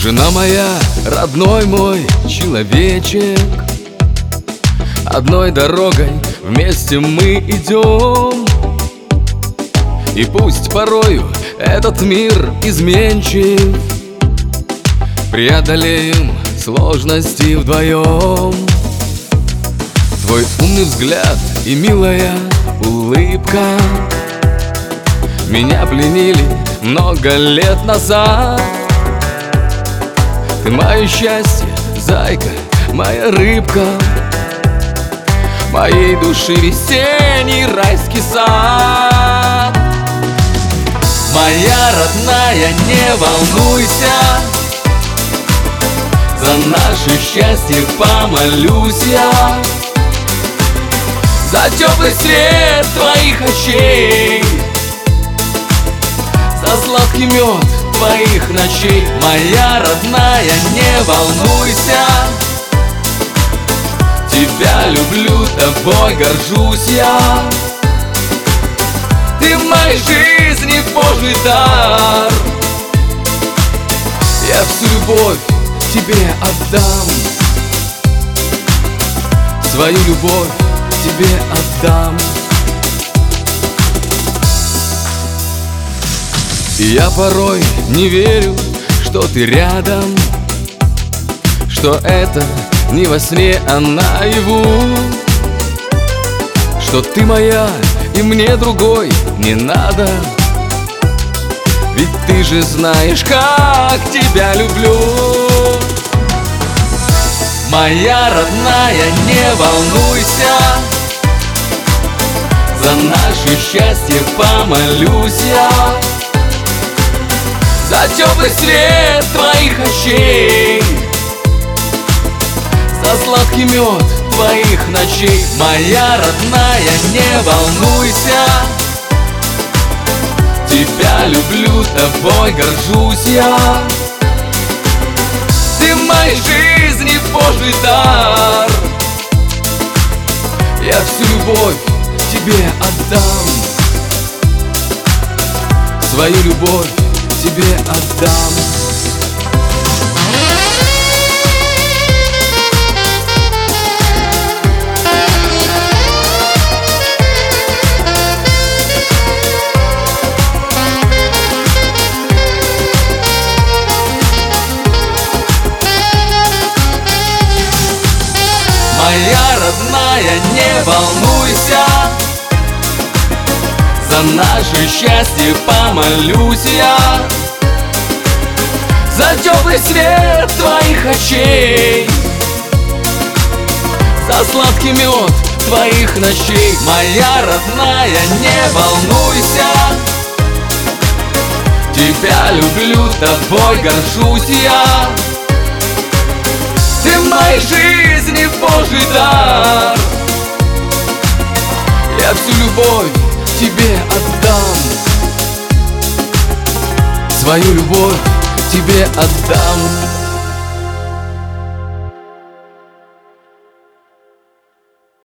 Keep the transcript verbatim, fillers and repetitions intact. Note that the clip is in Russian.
Жена моя, родной мой человечек, одной дорогой вместе мы идем. И пусть порою этот мир изменчив, преодолеем сложности вдвоем. Твой умный взгляд и милая улыбка меня пленили много лет назад. Ты мое счастье, зайка, моя рыбка, моей души весенний райский сад. Моя родная, не волнуйся, за наше счастье помолюсь я, за теплый свет твоих очей, за сладкий мед твоих ночей. Моя родная, не волнуйся, тебя люблю, тобой горжусь я. Ты в моей жизни Божий дар, я всю любовь тебе отдам, свою любовь тебе отдам. И я порой не верю, что ты рядом, что это не во сне, а наяву, что ты моя и мне другой не надо. Ведь ты же знаешь, как тебя люблю. Моя родная, не волнуйся, за наше счастье помолюсь я, за теплый свет твоих очей, за сладкий мед твоих ночей. Моя родная, не волнуйся, тебя люблю, тобой горжусь я. Ты в моей жизни Божий дар, я всю любовь тебе отдам, свою любовь тебе отдам. Моя родная, не волнуйся, за наше счастье помолюсь я, за теплый свет твоих очей, за сладкий мед твоих ночей. Моя родная, не волнуйся, тебя люблю, тобой горжусь я. Ты в моей жизни Божий дар, я всю любовь тебе отдам, свою любовь тебе отдам.